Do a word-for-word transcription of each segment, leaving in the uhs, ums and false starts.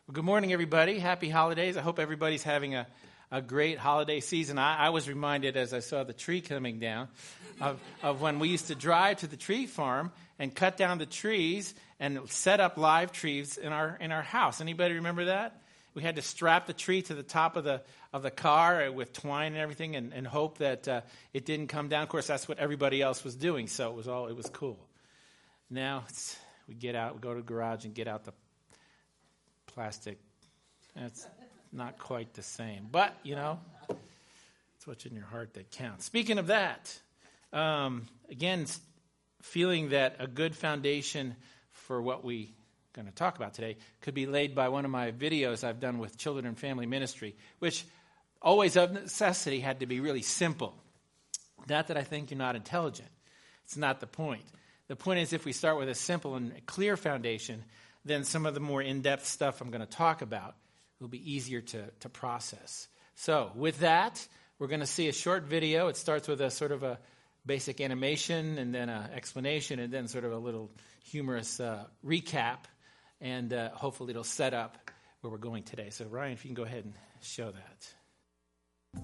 Well, good morning, everybody. Happy holidays. I hope everybody's having a, a great holiday season. I, I was reminded as I saw the tree coming down of, of when we used to drive to the tree farm and cut down the trees and set up live trees in our in our house. Anybody remember that? We had to strap the tree to the top of the of the car with twine and everything, and, and hope that uh, it didn't come down. Of course, that's what everybody else was doing, so it was all it was cool. Now it's, we get out, we go to the garage and get out the plastic. It's not quite the same, but you know, it's what's in your heart that counts. Speaking of that, um, again, feeling that a good foundation for what we're going to talk about today could be laid by one of my videos I've done with Children and Family Ministry, which always of necessity had to be really simple. Not that I think you're not intelligent. It's not the point. The point is, if we start with a simple and clear foundation, then some of the more in-depth stuff I'm going to talk about will be easier to, to process. So with that, we're going to see a short video. It starts with a sort of a basic animation and then an explanation and then sort of a little humorous uh, recap. And uh, hopefully it'll set up where we're going today. So Ryan, if you can go ahead and show that.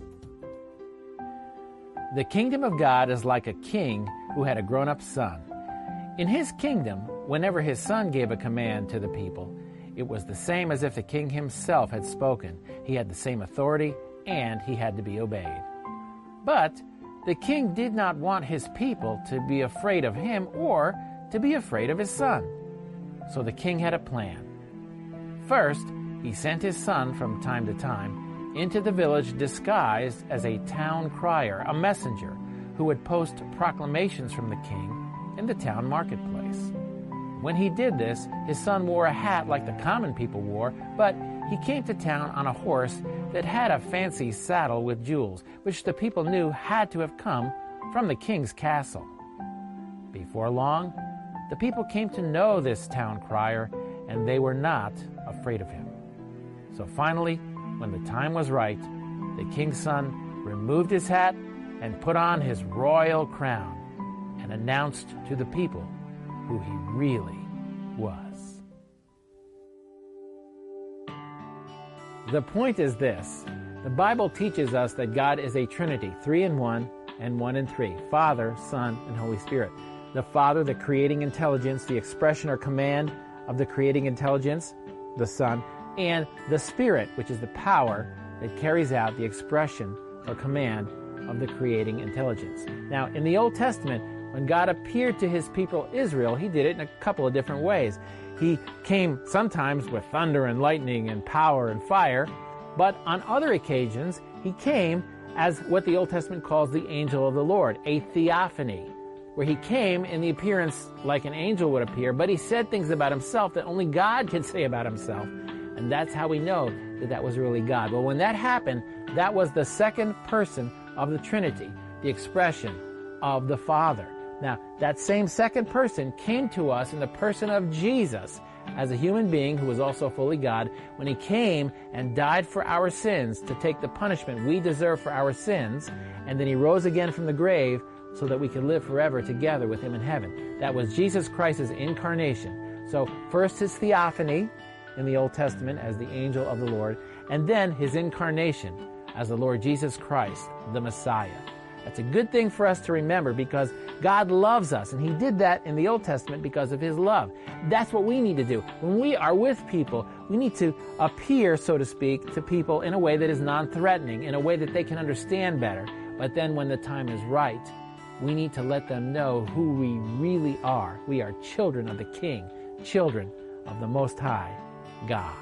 The kingdom of God is like a king who had a grown-up son. In his kingdom, whenever his son gave a command to the people, it was the same as if the king himself had spoken. He had the same authority, and he had to be obeyed. But the king did not want his people to be afraid of him or to be afraid of his son. So the king had a plan. First, he sent his son from time to time into the village disguised as a town crier, a messenger who would post proclamations from the king in the town marketplace. When he did this, his son wore a hat like the common people wore, but he came to town on a horse that had a fancy saddle with jewels, which the people knew had to have come from the king's castle. Before long, the people came to know this town crier, and they were not afraid of him. So finally, when the time was right, the king's son removed his hat and put on his royal crown and announced to the people who he really was. The point is this. The Bible teaches us that God is a Trinity, three in one and one in three, Father, Son, and Holy Spirit. The Father, the creating intelligence, the expression or command of the creating intelligence, the Son, and the Spirit, which is the power that carries out the expression or command of the creating intelligence. Now, in the Old Testament, when God appeared to his people Israel, he did it in a couple of different ways. He came sometimes with thunder and lightning and power and fire, but on other occasions, he came as what the Old Testament calls the angel of the Lord, a theophany, where he came in the appearance like an angel would appear, but he said things about himself that only God could say about himself. And that's how we know that that was really God. Well, when that happened, that was the second person of the Trinity, the expression of the Father. Now, that same second person came to us in the person of Jesus as a human being who was also fully God when he came and died for our sins to take the punishment we deserve for our sins, and then he rose again from the grave so that we could live forever together with him in heaven. That was Jesus Christ's incarnation. So first his theophany in the Old Testament as the angel of the Lord, and then his incarnation as the Lord Jesus Christ, the Messiah. That's a good thing for us to remember because God loves us, and he did that in the Old Testament because of his love. That's what we need to do. When we are with people, we need to appear, so to speak, to people in a way that is non-threatening, in a way that they can understand better. But then when the time is right, we need to let them know who we really are. We are children of the King, children of the Most High God.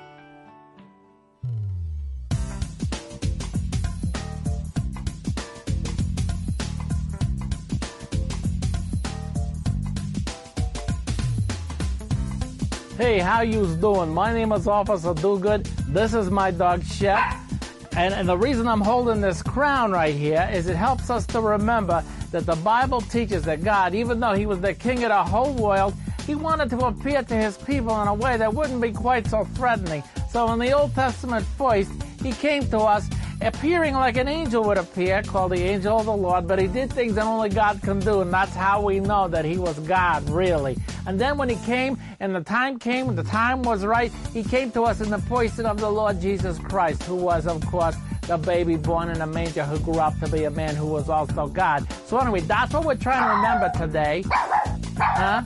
Hey, how you doing? My name is Officer Dogood. This is my dog, Shep. And, and the reason I'm holding this crown right here is it helps us to remember that the Bible teaches that God, even though he was the king of the whole world, he wanted to appear to his people in a way that wouldn't be quite so threatening. So in the Old Testament first, he came to us appearing like an angel would appear, called the angel of the Lord, but he did things that only God can do, and that's how we know that he was God, really. And then when he came And the time came, the time was right. He came to us in the person of the Lord Jesus Christ, who was, of course, the baby born in a manger who grew up to be a man who was also God. So anyway, that's what we're trying to remember today. Huh?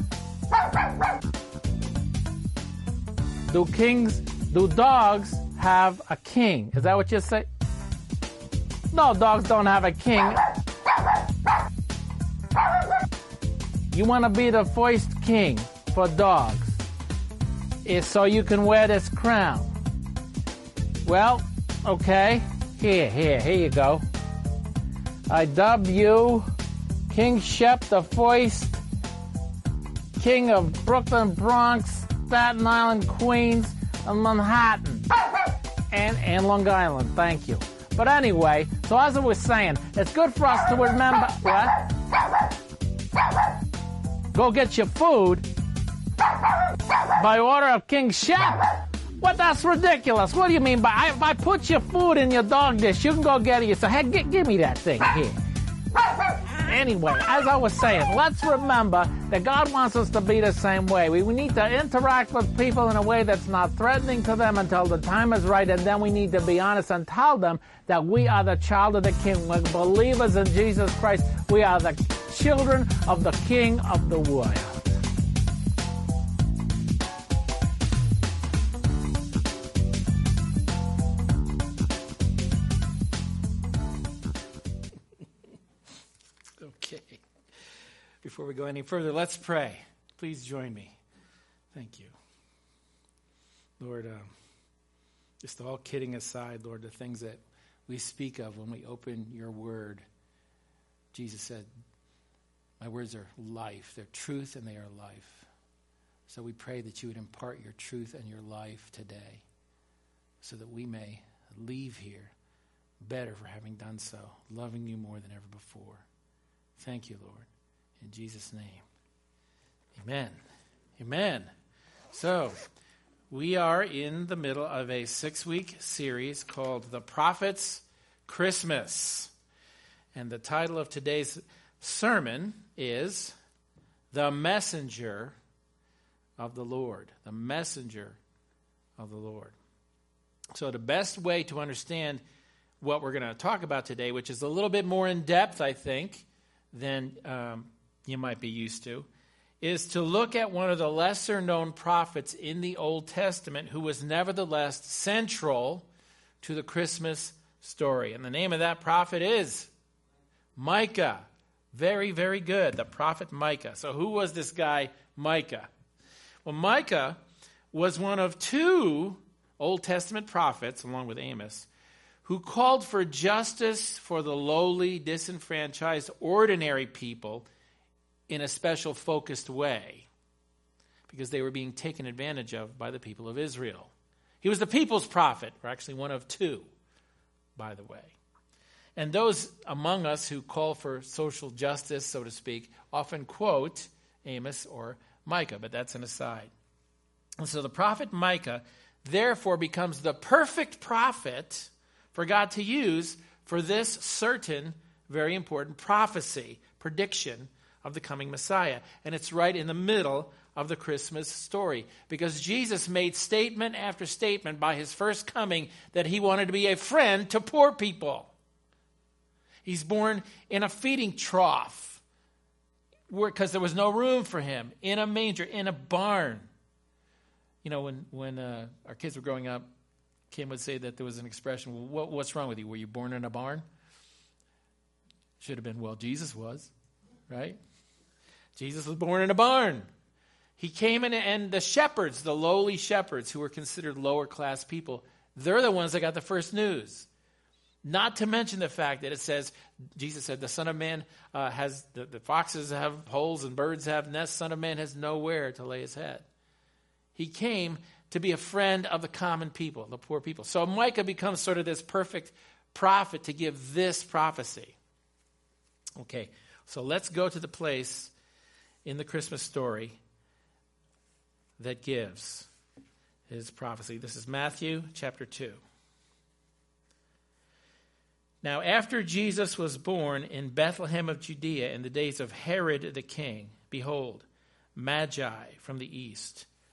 Do kings, do dogs have a king? Is that what you say? No, dogs don't have a king. You want to be the first king for dogs, is so you can wear this crown. Well, okay. Here, here, here you go. I dub you King Shep the First, King of Brooklyn, Bronx, Staten Island, Queens, and Manhattan, and, and Long Island. Thank you. But anyway, so as I was saying, it's good for us to remember... What? Go get your food by order of King Shep? What? That's ridiculous. What do you mean by... If I put your food in your dog dish, you can go get it yourself. Hey, g- give me that thing here. Anyway, as I was saying, let's remember that God wants us to be the same way. We, we need to interact with people in a way that's not threatening to them until the time is right, and then we need to be honest and tell them that we are the child of the King. We're believers in Jesus Christ. We are the children of the King of the world. Before we go any further, let's pray. Please join me. Thank you. Lord, um, just all kidding aside, Lord, the things that we speak of when we open your word, Jesus said, my words are life. They're truth and they are life. So we pray that you would impart your truth and your life today so that we may leave here better for having done so, loving you more than ever before. Thank you, Lord. In Jesus' name, amen. Amen. So, we are in the middle of a six-week series called The Prophet's Christmas. And the title of today's sermon is The Messenger of the Lord. The Messenger of the Lord. So the best way to understand what we're going to talk about today, which is a little bit more in depth, I think, than... Um, you might be used to, is to look at one of the lesser-known prophets in the Old Testament who was nevertheless central to the Christmas story. And the name of that prophet is Micah. Very, very good, the prophet Micah. So who was this guy, Micah? Well, Micah was one of two Old Testament prophets, along with Amos, who called for justice for the lowly, disenfranchised, ordinary people in a special focused way, because they were being taken advantage of by the people of Israel. He was the people's prophet, or actually one of two, by the way. And those among us who call for social justice, so to speak, often quote Amos or Micah, but that's an aside. And so the prophet Micah therefore becomes the perfect prophet for God to use for this certain, very important prophecy, prediction of the coming Messiah. And it's right in the middle of the Christmas story, because Jesus made statement after statement by his first coming that he wanted to be a friend to poor people. He's born in a feeding trough because there was no room for him, in a manger, in a barn. You know, when, when uh, our kids were growing up, Kim would say that there was an expression, well, what, what's wrong with you? Were you born in a barn? Should have been, well, Jesus was, right? Jesus was born in a barn. He came in, and the shepherds, the lowly shepherds who were considered lower class people, they're the ones that got the first news. Not to mention the fact that it says, Jesus said, the Son of Man uh, has, the, the foxes have holes and birds have nests. Son of Man has nowhere to lay his head. He came to be a friend of the common people, the poor people. So Micah becomes sort of this perfect prophet to give this prophecy. Okay, so let's go to the place in the Christmas story that gives his prophecy. This is Matthew chapter two. Now, after Jesus was born in Bethlehem of Judea in the days of Herod the king, behold, Magi from the east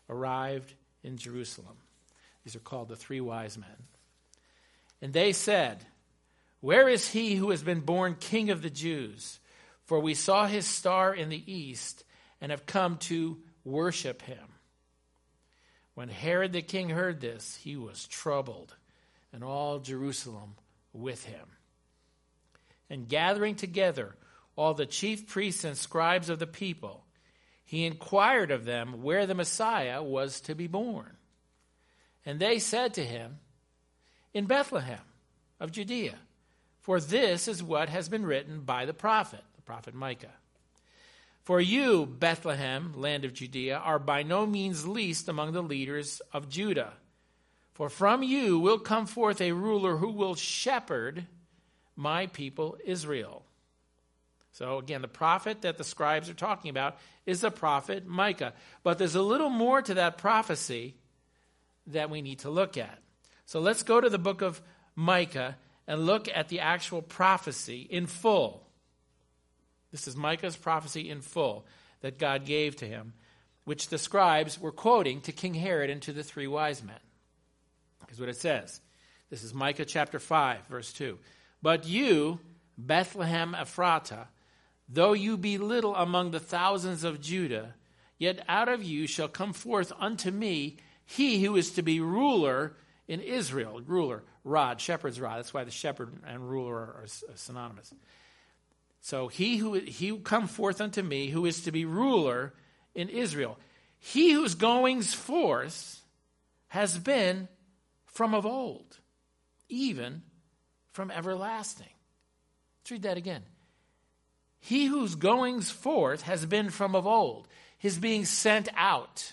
arrived in Jerusalem. These are called the three wise men. And they said, "Where is he who has been born King of the Jews? For we saw his star in the east and have come to worship him." When Herod the king heard this, he was troubled, and all Jerusalem with him. And gathering together all the chief priests and scribes of the people, he inquired of them where the Messiah was to be born. And they said to him, "In Bethlehem of Judea, for this is what has been written by the prophet, the prophet Micah. For you, Bethlehem, land of Judea, are by no means least among the leaders of Judah. For from you will come forth a ruler who will shepherd my people Israel." So again, the prophet that the scribes are talking about is the prophet Micah. But there's a little more to that prophecy that we need to look at. So let's go to the book of Micah and look at the actual prophecy in full. This is Micah's prophecy in full that God gave to him, which the scribes were quoting to King Herod and to the three wise men. Here's what it says. This is Micah chapter five, verse two. "But you, Bethlehem Ephratah, though you be little among the thousands of Judah, yet out of you shall come forth unto me he who is to be ruler in Israel." Ruler, rod, shepherd's rod. That's why the shepherd and ruler are, are synonymous. So he who he who come forth unto me, who is to be ruler in Israel. He whose goings forth has been from of old, even from everlasting. Let's read that again. He whose goings forth has been from of old, his being sent out,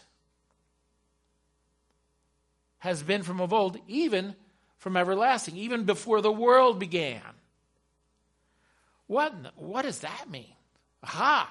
has been from of old, even from everlasting, even before the world began. What, what does that mean? Aha!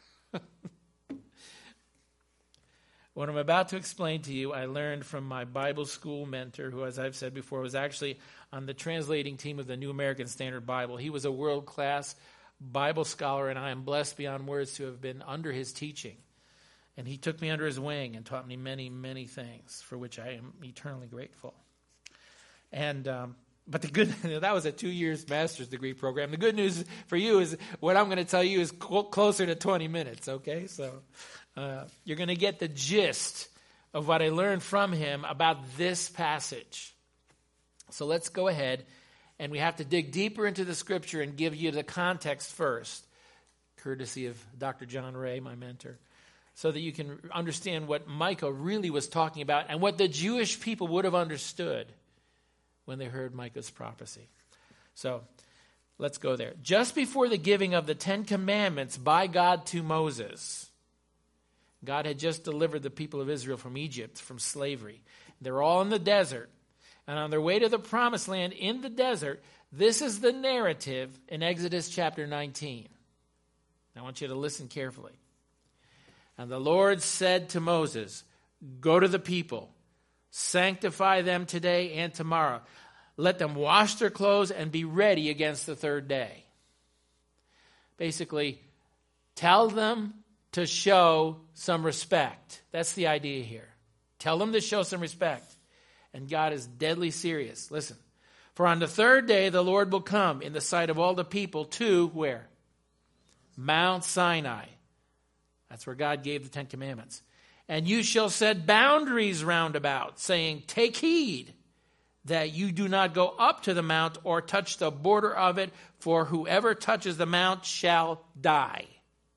What I'm about to explain to you, I learned from my Bible school mentor, who, as I've said before, was actually on the translating team of the New American Standard Bible. He was a world-class Bible scholar, and I am blessed beyond words to have been under his teaching. And he took me under his wing and taught me many, many things, for which I am eternally grateful. And um, but the good that was a two years master's degree program. The good news for you is what I'm going to tell you is cl- closer to twenty minutes. Okay, so uh, you're going to get the gist of what I learned from him about this passage. So let's go ahead, and we have to dig deeper into the scripture and give you the context first, courtesy of Doctor John Ray, my mentor, so that you can understand what Micah really was talking about and what the Jewish people would have understood when they heard Micah's prophecy. So let's go there. Just before the giving of the Ten Commandments by God to Moses, God had just delivered the people of Israel from Egypt, from slavery. They're all in the desert. And on their way to the promised land in the desert, this is the narrative in Exodus chapter nineteen. I want you to listen carefully. "And the Lord said to Moses, go to the people, sanctify them today and tomorrow. Let them wash their clothes and be ready against the third day." Basically, tell them to show some respect. That's the idea here. Tell them to show some respect. And God is deadly serious. Listen. "For on the third day the Lord will come in the sight of all the people to," where? "Mount Sinai." That's where God gave the Ten Commandments. "And you shall set boundaries round about, saying, take heed that you do not go up to the mount or touch the border of it, for whoever touches the mount shall die."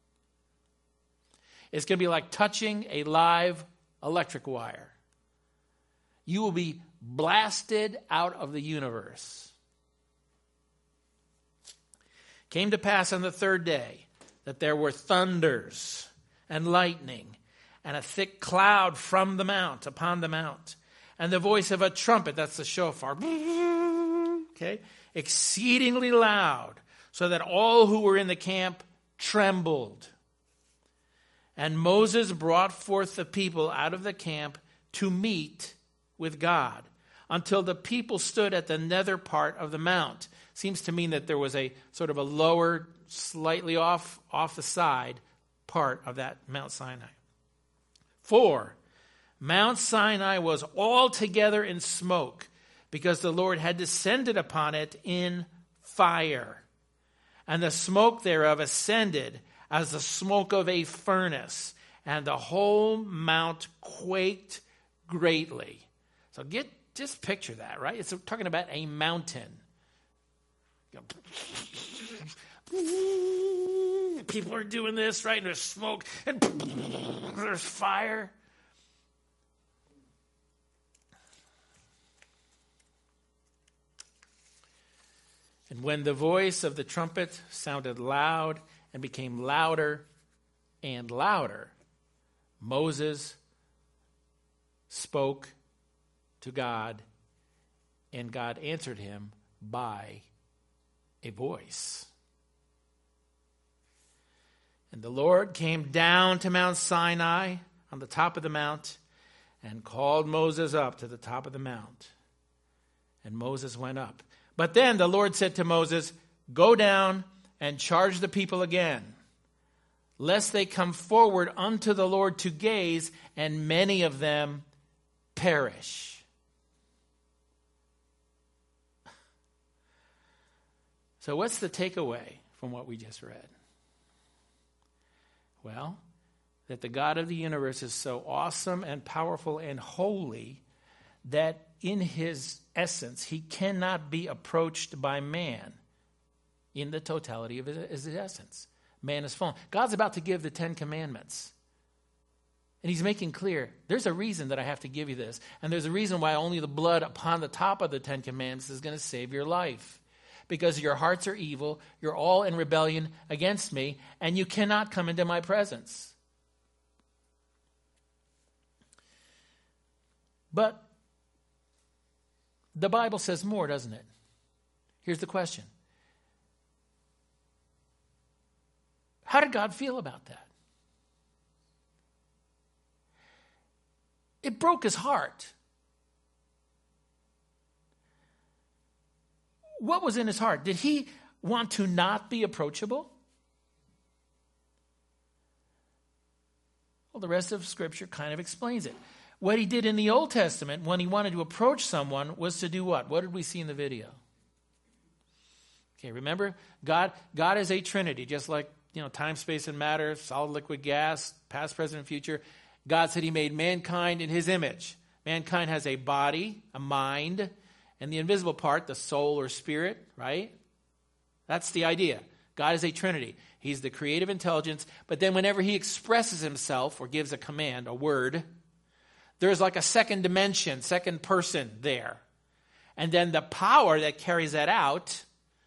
It's going to be like touching a live electric wire. You will be blasted out of the universe. "Came to pass on the third day that there were thunders and lightning and a thick cloud from the mount, upon the mount, and the voice of a trumpet," that's the shofar, okay, "exceedingly loud, so that all who were in the camp trembled. And Moses brought forth the people out of the camp to meet with God, until the people stood at the nether part of the mount." Seems to mean that there was a sort of a lower, slightly off, off the side part of that Mount Sinai. "For Mount Sinai was altogether in smoke, because the Lord had descended upon it in fire. And the smoke thereof ascended as the smoke of a furnace, and the whole mount quaked greatly. So get just picture that, right? It's talking about a mountain. People are doing this, right? And there's smoke, and there's fire. And when the voice of the trumpet sounded loud and became louder and louder, Moses spoke to God, and God answered him by a voice. And the Lord came down to Mount Sinai on the top of the mount and called Moses up to the top of the mount. And Moses went up. But then the Lord said to Moses, "Go down and charge the people again, lest they come forward unto the Lord to gaze, and many of them perish." So what's the takeaway from what we just read? Well, that the God of the universe is so awesome and powerful and holy that in his essence, he cannot be approached by man in the totality of his, his essence. Man is fallen. God's about to give the Ten Commandments. And he's making clear, there's a reason that I have to give you this. And there's a reason why only the blood upon the top of the Ten Commandments is going to save your life. Because your hearts are evil, you're all in rebellion against me, and you cannot come into my presence. But the Bible says more, doesn't it? Here's the question. How did God feel about that? It broke his heart. What was in his heart? Did he want to not be approachable? Well, the rest of Scripture kind of explains it. What he did in the Old Testament when he wanted to approach someone was to do what? What did we see in the video? Okay, remember? God, God is a Trinity, just like, you know, time, space, and matter, solid, liquid, gas, past, present, and future. God said he made mankind in his image. Mankind has a body, a mind, and the invisible part, the soul or spirit, right? That's the idea. God is a Trinity. He's the creative intelligence, but then whenever he expresses himself or gives a command, a word, there's like a second dimension, second person there. And then the power that carries that out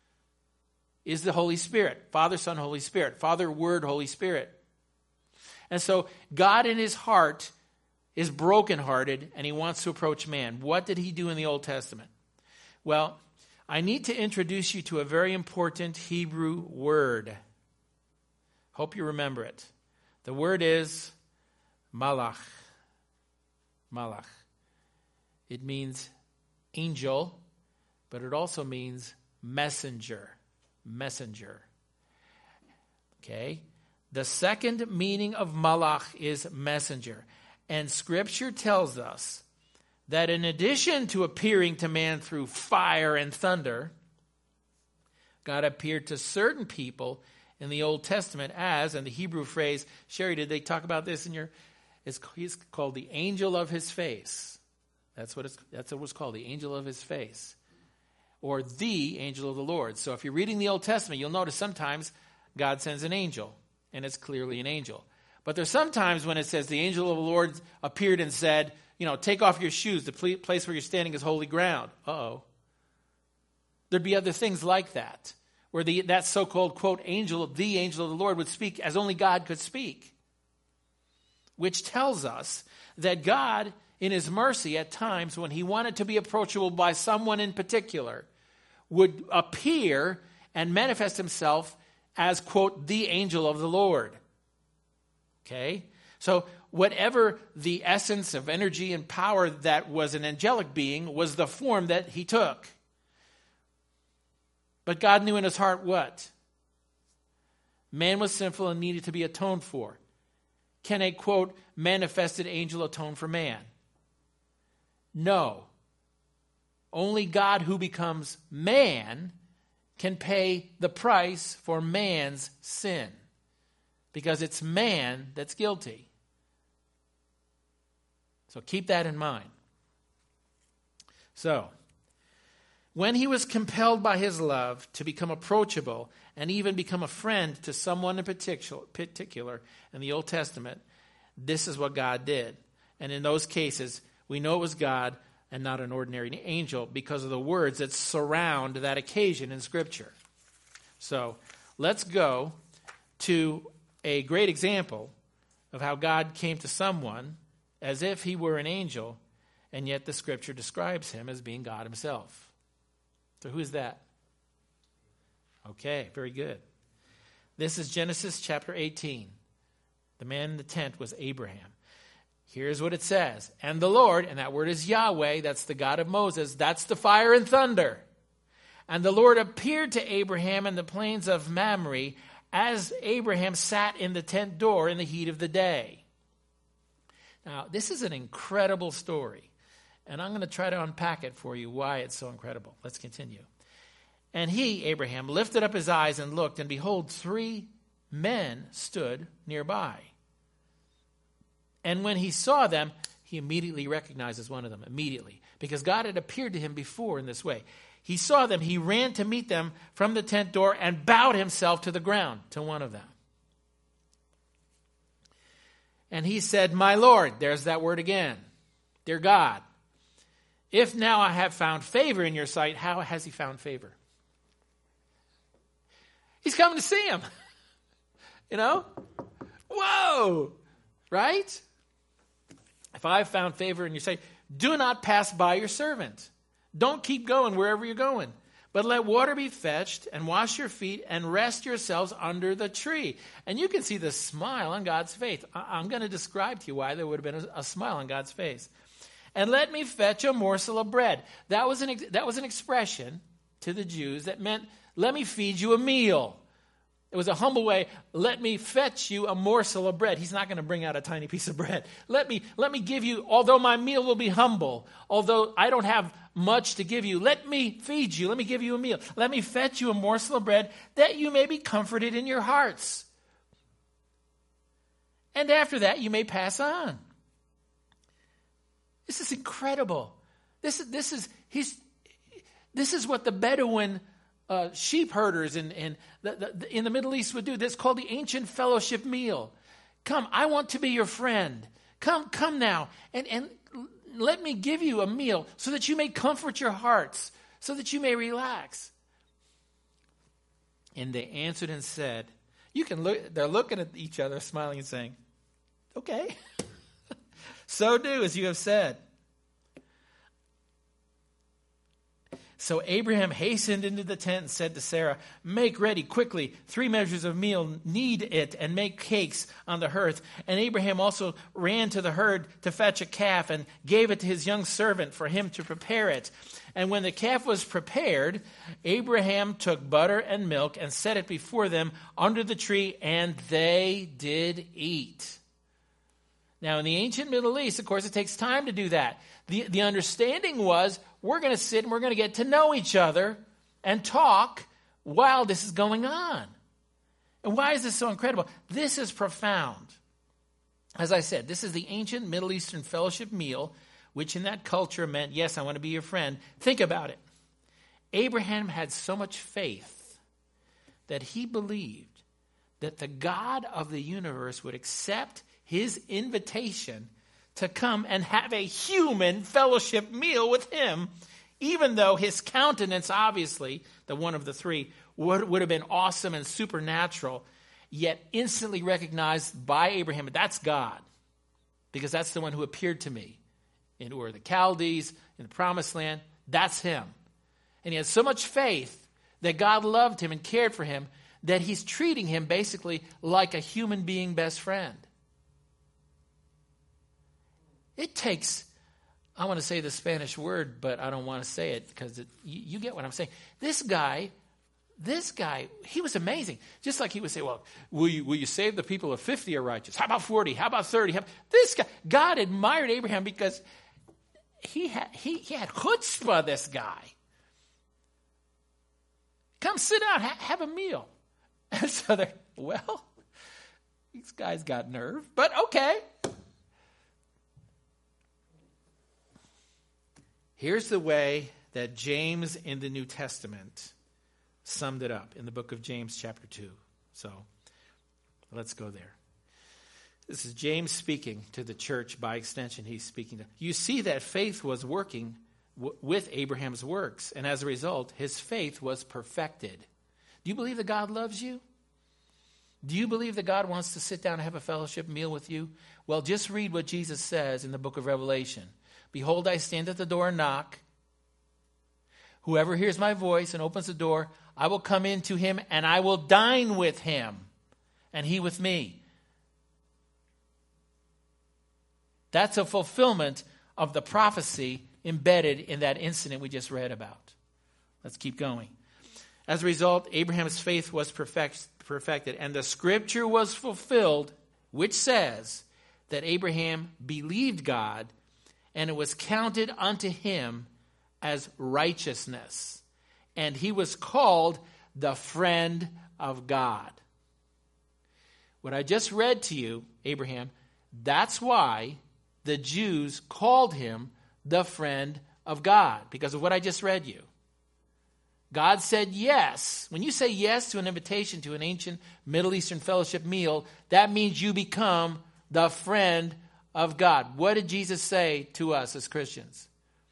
is the Holy Spirit. Father, Son, Holy Spirit. Father, Word, Holy Spirit. And so God in his heart is brokenhearted and he wants to approach man. What did he do in the Old Testament? Well, I need to introduce you to a very important Hebrew word. Hope you remember it. The word is malach. Malach. It means angel, but it also means messenger. Messenger. Okay? The second meaning of malach is messenger. And Scripture tells us that in addition to appearing to man through fire and thunder, God appeared to certain people in the Old Testament as, and the Hebrew phrase, Sherry, did they talk about this in your... It's, he's called the angel of his face. That's what it's, that's what it was called, the angel of his face. Or the angel of the Lord. So if you're reading the Old Testament, you'll notice sometimes God sends an angel, and it's clearly an angel. But there's sometimes when it says the angel of the Lord appeared and said, you know, take off your shoes. The place where you're standing is holy ground. Uh-oh. There'd be other things like that, where the that so-called, quote, angel, the angel of the Lord would speak as only God could speak. Which tells us that God, in his mercy, at times when he wanted to be approachable by someone in particular, would appear and manifest himself as, quote, the angel of the Lord. Okay? So whatever the essence of energy and power that was an angelic being was the form that he took. But God knew in his heart what? Man was sinful and needed to be atoned for. can a, quote, manifested angel atone for man? No. Only God who becomes man can pay the price for man's sin, because it's man that's guilty. So keep that in mind. So, when he was compelled by his love to become approachable and even become a friend to someone in particular in the Old Testament, this is what God did. And in those cases, we know it was God and not an ordinary angel because of the words that surround that occasion in Scripture. So, let's go to a great example of how God came to someone as if he were an angel, and yet the Scripture describes him as being God himself. So who is that? Okay, very good. This is Genesis chapter eighteen. The man in the tent was Abraham. Here's what it says. And the Lord, and that word is Yahweh, that's the God of Moses, that's the fire and thunder. And the Lord appeared to Abraham in the plains of Mamre as Abraham sat in the tent door in the heat of the day. Now, this is an incredible story. And I'm going to try to unpack it for you, why it's so incredible. Let's continue. And he, Abraham, lifted up his eyes and looked, and behold, three men stood nearby. And when he saw them, he immediately recognizes one of them, immediately, because God had appeared to him before in this way. He saw them, he ran to meet them from the tent door and bowed himself to the ground, to one of them. And he said, my Lord, there's that word again, dear God, if now I have found favor in your sight, how has he found favor? He's coming to see him. You know? Whoa! Right? If I have found favor in your sight, do not pass by your servant. Don't keep going wherever you're going. But let water be fetched and wash your feet and rest yourselves under the tree. And you can see the smile on God's face. I'm going to describe to you why there would have been a smile on God's face. And let me fetch a morsel of bread. That was an that was an expression to the Jews that meant, let me feed you a meal. It was a humble way, let me fetch you a morsel of bread. He's not going to bring out a tiny piece of bread. Let me, let me give you, although my meal will be humble, although I don't have much to give you, let me feed you, let me give you a meal. Let me fetch you a morsel of bread that you may be comforted in your hearts. And after that, you may pass on. This is incredible. This is this is he's this is what the Bedouin uh, sheep herders in in the, the, in the Middle East would do. That's called the ancient fellowship meal. Come, I want to be your friend. Come, come now, and and let me give you a meal so that you may comfort your hearts, so that you may relax. And they answered and said, "You can look." They're looking at each other, smiling and saying, "Okay." So do as you have said. So Abraham hastened into the tent and said to Sarah, make ready quickly three measures of meal, knead it, and make cakes on the hearth. And Abraham also ran to the herd to fetch a calf and gave it to his young servant for him to prepare it. And when the calf was prepared, Abraham took butter and milk and set it before them under the tree, and they did eat. Now, in the ancient Middle East, of course, it takes time to do that. The, the understanding was we're going to sit and we're going to get to know each other and talk while this is going on. And why is this so incredible? This is profound. As I said, this is the ancient Middle Eastern fellowship meal, which in that culture meant, yes, I want to be your friend. Think about it. Abraham had so much faith that he believed that the God of the universe would accept his invitation to come and have a human fellowship meal with him, even though his countenance, obviously, the one of the three, would, would have been awesome and supernatural, yet instantly recognized by Abraham, that's God, because that's the one who appeared to me in Ur of the Chaldees, in the Promised Land. That's him. And he had so much faith that God loved him and cared for him that he's treating him basically like a human being best friend. It takes, I want to say the Spanish word, but I don't want to say it because it, you, you get what I'm saying. This guy This guy, he was amazing. Just like he would say, well, will you, will you save the people of fifty are righteous? How about forty? How about thirty? How, this guy, God admired Abraham because he had, he, he had chutzpah, this guy. Come sit down, ha- have a meal. And so they're, well, these guys got nerve, but okay. Here's the way that James in the New Testament summed it up in the book of James chapter two. So let's go there. This is James speaking to the church. By extension, he's speaking to. You see that faith was working w- with Abraham's works, and as a result, his faith was perfected. Do you believe that God loves you? Do you believe that God wants to sit down and have a fellowship meal with you? Well, just read what Jesus says in the book of Revelation. Behold, I stand at the door and knock. Whoever hears my voice and opens the door, I will come in to him and I will dine with him and he with me. That's a fulfillment of the prophecy embedded in that incident we just read about. Let's keep going. As a result, Abraham's faith was perfect, perfected, and the scripture was fulfilled, which says that Abraham believed God, and it was counted unto him as righteousness. And he was called the friend of God. What I just read to you, Abraham, that's why the Jews called him the friend of God, because of what I just read you. God said yes. When you say yes to an invitation to an ancient Middle Eastern fellowship meal, that means you become the friend of God. What did Jesus say to us as Christians?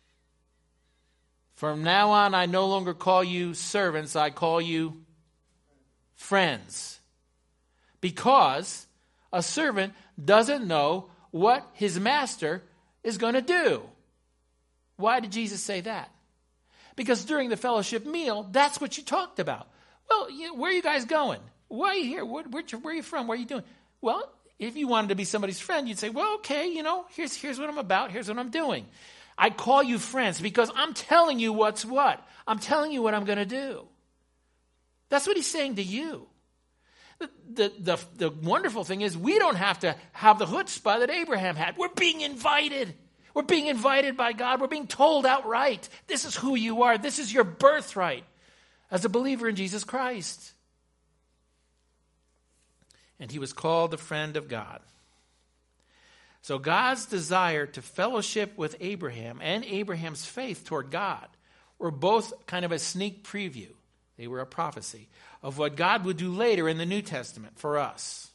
From now on, I no longer call you servants, I call you friends. Because a servant doesn't know what his master is going to do. Why did Jesus say that? Because during the fellowship meal, that's what you talked about. Well, you, where are you guys going? Why are you here? Where, where, where are you from? What are you doing? Well, if you wanted to be somebody's friend, you'd say, well, okay, you know, here's, here's what I'm about. Here's what I'm doing. I call you friends because I'm telling you what's what. I'm telling you what I'm going to do. That's what he's saying to you. The, the, the, the wonderful thing is we don't have to have the chutzpah that Abraham had. We're being invited. We're being invited by God. We're being told outright, this is who you are. This is your birthright as a believer in Jesus Christ. And he was called the friend of God. So God's desire to fellowship with Abraham and Abraham's faith toward God were both kind of a sneak preview. They were a prophecy of what God would do later in the New Testament for us.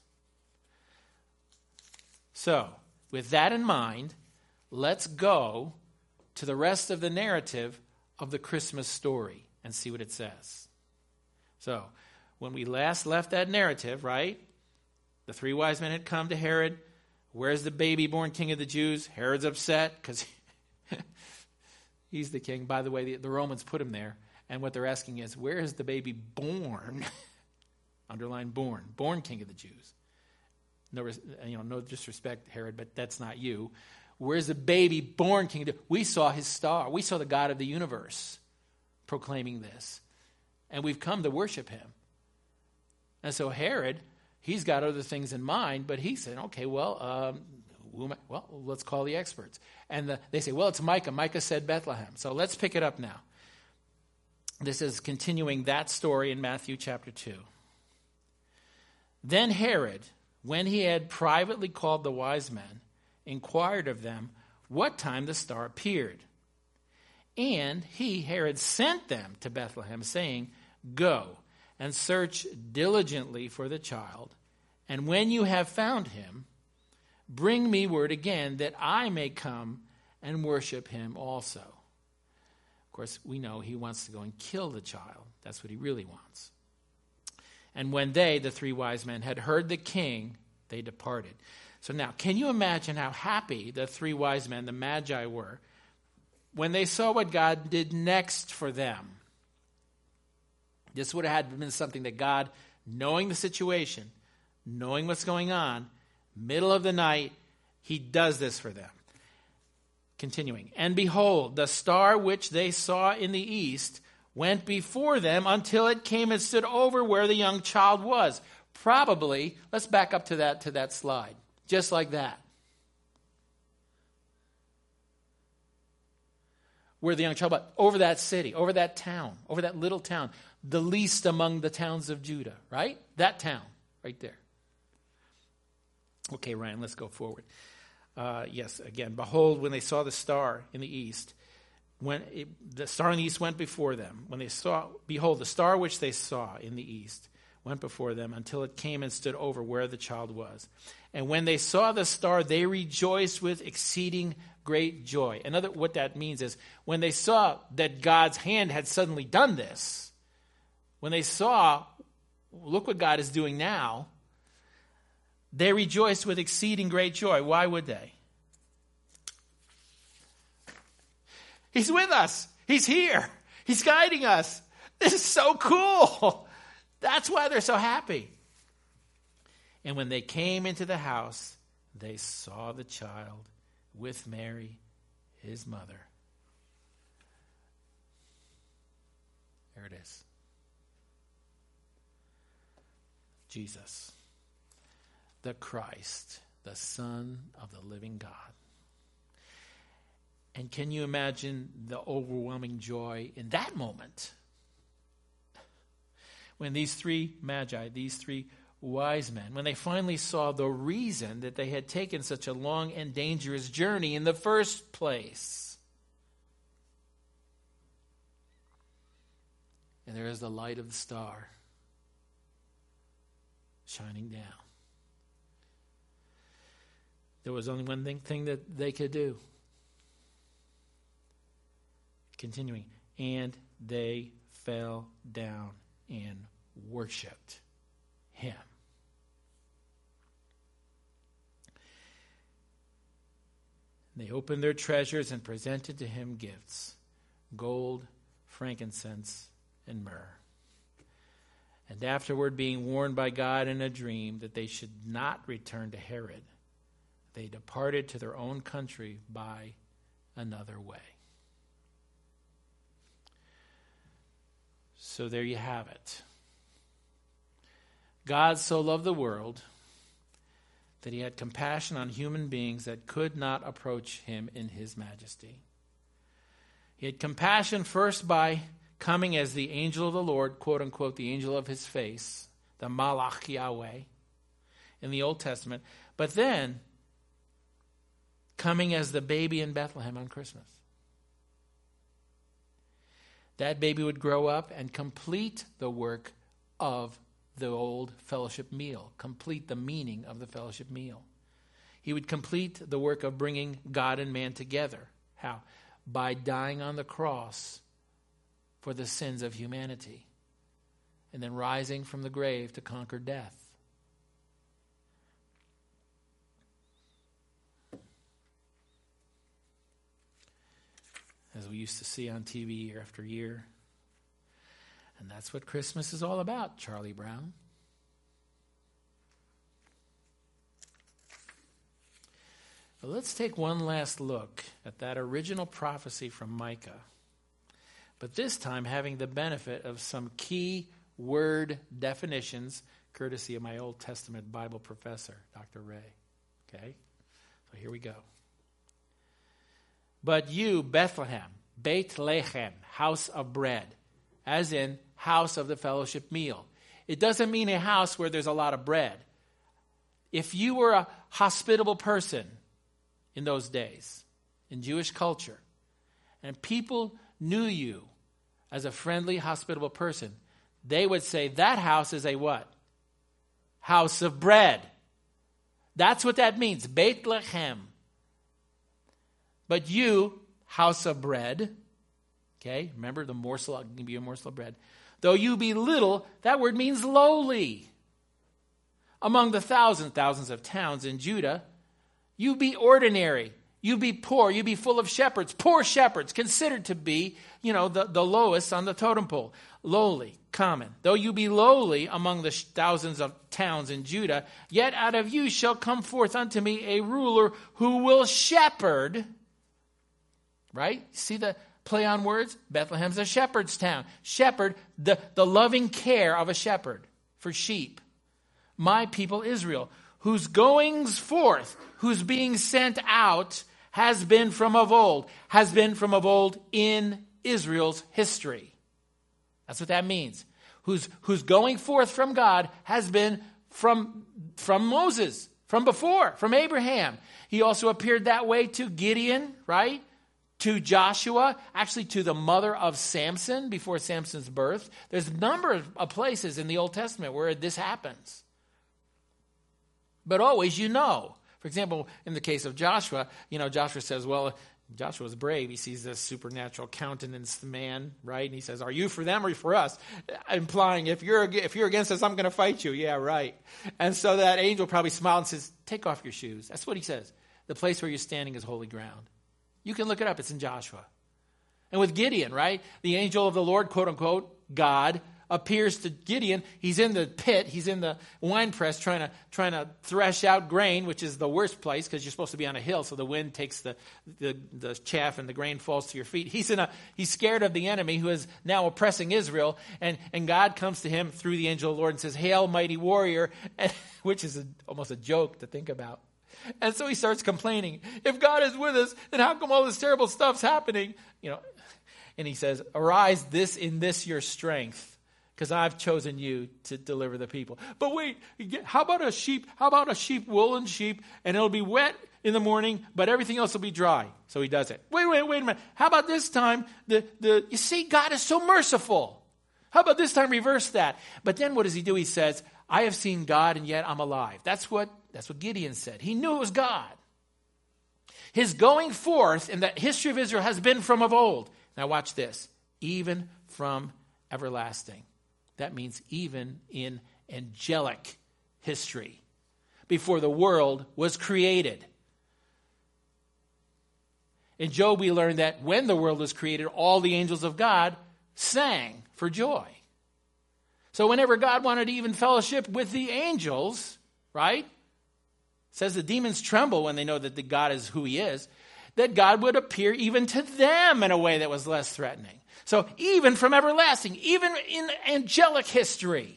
So, with that in mind, let's go to the rest of the narrative of the Christmas story and see what it says. So, when we last left that narrative, right? The three wise men had come to Herod. Where's the baby born king of the Jews? Herod's upset because he's the king. By the way, the, the Romans put him there. And what they're asking is, where is the baby born? Underline born. Born king of the Jews. No, you know, no disrespect, Herod, but that's not you. Where's the baby born king of the We saw his star. We saw the God of the universe proclaiming this. And we've come to worship him. And so Herod, he's got other things in mind, but he said, okay, well, um, who am I? well, let's call the experts. And the, they say, well, it's Micah. Micah said Bethlehem. So let's pick it up now. This is continuing that story in Matthew chapter two. Then Herod, when he had privately called the wise men, inquired of them what time the star appeared. And he, Herod, sent them to Bethlehem, saying, go and search diligently for the child, and when you have found him, bring me word again that I may come and worship him also. Of course, we know he wants to go and kill the child. That's what he really wants. And when they, the three wise men, had heard the king, they departed. So now, can you imagine how happy the three wise men, the Magi, were when they saw what God did next for them? This would have had been something that God, knowing the situation, knowing what's going on, middle of the night, he does this for them. Continuing, and behold, the star which they saw in the east went before them until it came and stood over where the young child was. Probably, let's back up to that to that slide. Just like that. Where the young child was, over that city, over that town, over that little town, the least among the towns of Judah, right? That town, right there. Okay, Ryan, let's go forward. Uh, yes, again, behold, when they saw the star in the east, when it, the star in the east went before them, when they saw, behold, the star which they saw in the east went before them until it came and stood over where the child was. And when they saw the star, they rejoiced with exceeding great joy. Another, what that means is when they saw that God's hand had suddenly done this, when they saw, look what God is doing now, they rejoiced with exceeding great joy. Why would they? He's with us. He's here. He's guiding us. This is so cool. That's why they're so happy. And when they came into the house, they saw the child with Mary, his mother. There it is. Jesus, the Christ, the Son of the living God. And can you imagine the overwhelming joy in that moment? When these three magi, these three wise men, when they finally saw the reason that they had taken such a long and dangerous journey in the first place. And there is the light of the star shining down. There was only one thing, thing that they could do. Continuing, and they fell down and worshipped him. They opened their treasures and presented to him gifts, gold, frankincense, and myrrh. And afterward, being warned by God in a dream that they should not return to Herod, they departed to their own country by another way. So there you have it. God so loved the world that he had compassion on human beings that could not approach him in his majesty. He had compassion first by coming as the angel of the Lord, quote unquote, the angel of his face, the Malach Yahweh in the Old Testament, but then coming as the baby in Bethlehem on Christmas. That baby would grow up and complete the work of the old fellowship meal, complete the meaning of the fellowship meal. He would complete the work of bringing God and man together. How? By dying on the cross for the sins of humanity, and then rising from the grave to conquer death. As we used to see on T V year after year. And that's what Christmas is all about, Charlie Brown. But let's take one last look at that original prophecy from Micah. But this time having the benefit of some key word definitions, courtesy of my Old Testament Bible professor, Doctor Ray. Okay? So here we go. But you, Bethlehem, Beit Lechem, house of bread, as in house of the fellowship meal. It doesn't mean a house where there's a lot of bread. If you were a hospitable person in those days, in Jewish culture, and people knew you as a friendly, hospitable person, they would say that house is a what? House of bread. That's what that means, Beit Lechem. But you, house of bread, okay, remember the morsel, I'll give you a morsel of bread. Though you be little, that word means lowly. Among the thousands, thousands of towns in Judah, you be ordinary. You be poor. You be full of shepherds. Poor shepherds, considered to be, you know, the, the lowest on the totem pole. Lowly, common. Though you be lowly among the thousands of towns in Judah, yet out of you shall come forth unto me a ruler who will shepherd. Right? See the, Play on words, Bethlehem's a shepherd's town. Shepherd, the, the loving care of a shepherd for sheep. My people Israel, whose goings forth, whose being sent out, has been from of old, has been from of old in Israel's history. That's what that means. Whose, whose going forth from God has been from, from Moses, from before, from Abraham. He also appeared that way to Gideon, right? To Joshua, actually to the mother of Samson before Samson's birth. There's a number of places in the Old Testament where this happens. But always you know. For example, in the case of Joshua, you know, Joshua says, well, Joshua's brave. He sees this supernatural countenanced man, right? And he says, are you for them or for us? Implying, if you're if you're against us, I'm going to fight you. Yeah, right. And so that angel probably smiled and says, take off your shoes. That's what he says. The place where you're standing is holy ground. You can look it up. It's in Joshua. And with Gideon, right? The angel of the Lord, quote unquote, God, appears to Gideon. He's in the pit. He's in the wine press trying to trying to thresh out grain, which is the worst place because you're supposed to be on a hill, so the wind takes the, the, the chaff and the grain falls to your feet. He's in a he's scared of the enemy who is now oppressing Israel, and, and God comes to him through the angel of the Lord and says, "Hail, mighty warrior," and, which is a, almost a joke to think about. And so he starts complaining. If God is with us, then how come all this terrible stuff's happening? You know, and he says, "Arise, this in this your strength, because I've chosen you to deliver the people." But wait, how about a sheep? How about a sheep, woolen sheep, and it'll be wet in the morning, but everything else will be dry. So he does it. Wait, wait, wait a minute. How about this time? The the you see, God is so merciful. How about this time? Reverse that. But then what does he do? He says, "I have seen God, and yet I'm alive." That's what that's what Gideon said. He knew it was God. His going forth in the history of Israel has been from of old. Now watch this. Even from everlasting. That means even in angelic history. Before the world was created. In Job we learned that when the world was created, all the angels of God sang for joy. So whenever God wanted to even fellowship with the angels, right? It says the demons tremble when they know that the God is who he is. That God would appear even to them in a way that was less threatening. So even from everlasting, even in angelic history.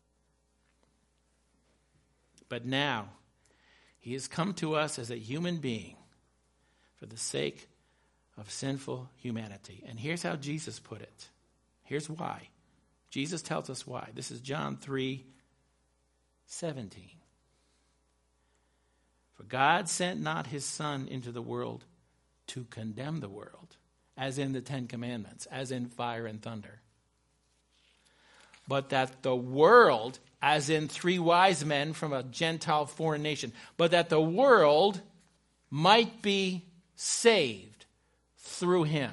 But now, he has come to us as a human being for the sake of sinful humanity. And here's how Jesus put it. Here's why. Jesus tells us why. This is John three seventeen. For God sent not his Son into the world to condemn the world, as in the Ten Commandments, as in fire and thunder. But that the world, as in three wise men from a Gentile foreign nation, but that the world might be saved through him.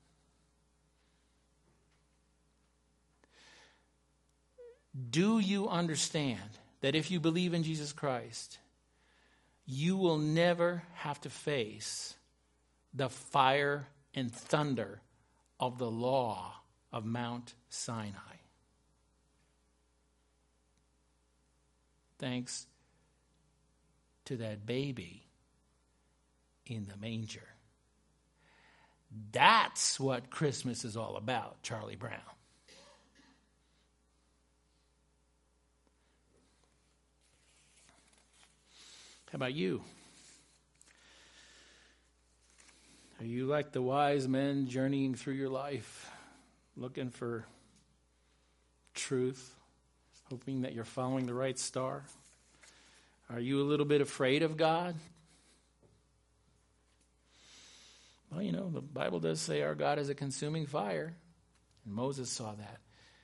Do you understand that if you believe in Jesus Christ, you will never have to face the fire and thunder of the law of Mount Sinai? Thanks to that baby in the manger. That's what Christmas is all about, Charlie Brown. How about you? Are you like the wise men journeying through your life, looking for truth, hoping that you're following the right star? Are you a little bit afraid of God? Well, you know, the Bible does say our God is a consuming fire, and Moses saw that.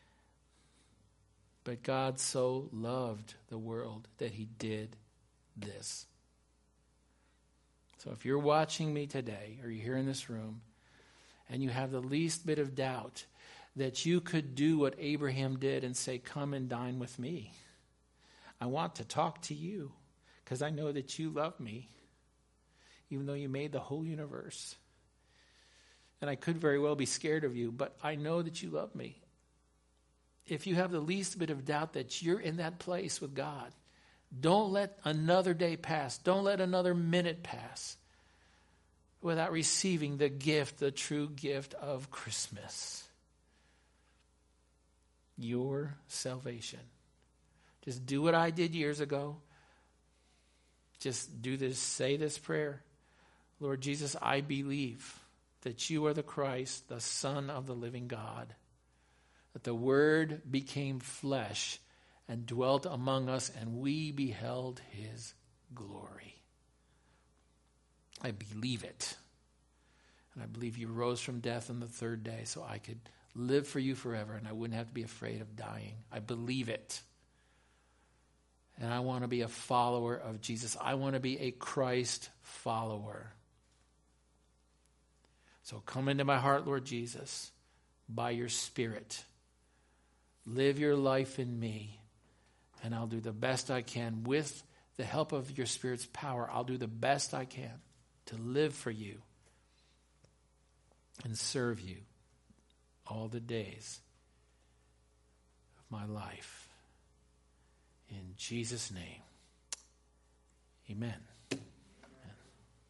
But God so loved the world that he did this. So if you're watching me today, or you're here in this room, and you have the least bit of doubt that you could do what Abraham did and say, "Come and dine with me. I want to talk to you because I know that you love me, even though you made the whole universe. And I could very well be scared of you, but I know that you love me." If you have the least bit of doubt that you're in that place with God, don't let another day pass. Don't let another minute pass without receiving the gift, the true gift of Christmas. Your salvation. Just do what I did years ago. Just do this, say this prayer. Lord Jesus, I believe that you are the Christ, the Son of the living God. That the Word became flesh and dwelt among us, and we beheld his glory. I believe it. And I believe you rose from death on the third day so I could live for you forever and I wouldn't have to be afraid of dying. I believe it. And I want to be a follower of Jesus. I want to be a Christ follower. So come into my heart, Lord Jesus, by your Spirit. Live your life in me, and I'll do the best I can with the help of your Spirit's power. I'll do the best I can to live for you and serve you all the days of my life. In Jesus' name, amen.